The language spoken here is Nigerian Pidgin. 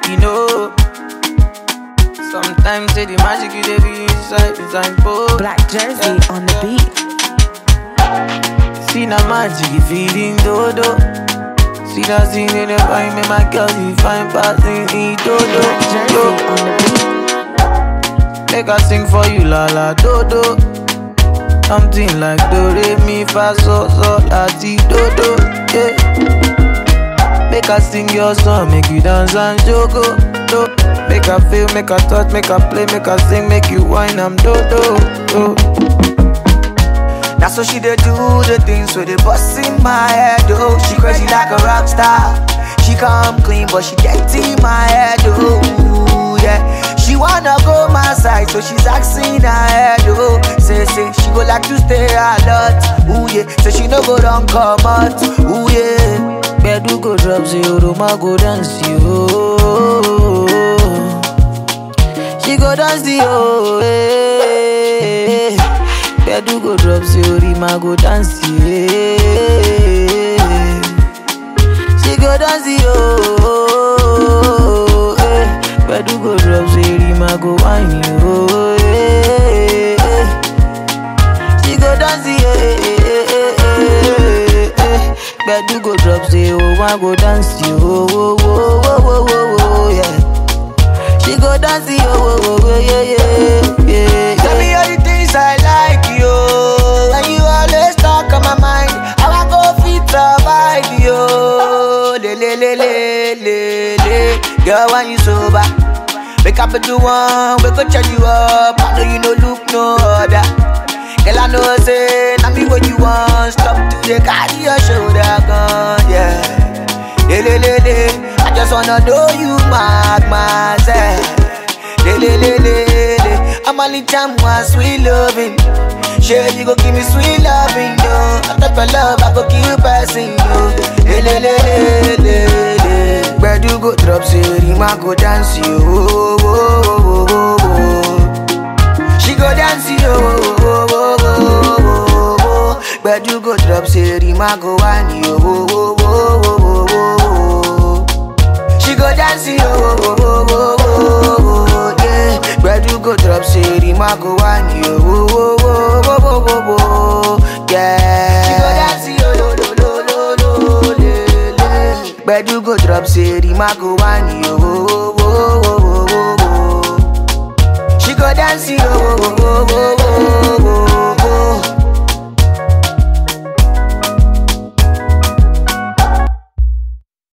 you know. Sometimes say the magic you dey be inside both. Black Jersey on the beat. See na magic you feeling dodo. See that scene in the vibe, make my girl you find passing in dodo. Black Jersey on the beat. Make I sing for you la la dodo. Something like do re mi fa so la ti dodo. Yeah. Make I sing your song, make you dance and jogo. Do. Make I feel, make I touch, make I play, make I sing, make you whine, I'm dodo. Do. That's how she dey do the things so they bust in my head, oh. She crazy like a rock star. She come clean, but she dirty in my head, oh. Yeah. She wanna go my side, so she's asking her head, oh. Say, she go like to stay a lot, ooh yeah. So she no go down come out, ooh yeah. Bedu go drop zero, Roma go dance, yo. She go dance, yo, eh. Bedu go drop zero, Rima go dance, yeah. She go dance, yo, eh. Bedu go drop zero, Rima go wine, yo, eh. She go dance, yeah. Bedu go drop zero, one go dance, yo, yeah. She go dance, yo, yeah. Tell me all the things I like, yo. And you always talk on my mind. How I go fit survive, yo. Le. Girl, when you sober, wake up at the one, we go charge you up. I know you no look no other. Girl, I know say, now me what you want. Stop to the carry your shoulder gun, yeah. Le. I just wanna know you mark myself. Le. I'm only time one sweet loving. Sure, you go give me sweet loving, yo. I thought for love, I go kill person, yo. Le. Where do go drop, say, Rima go dance, yo. She go dance, yo. Where do go drop, say, Rima go wine, yo. She go dance, yo. Yeah. Where do go drop, say, Rima go wine, yo. Yeah. She go dance, yo. Where do go drop, say, Rima go wine, yo. She go dance, yo.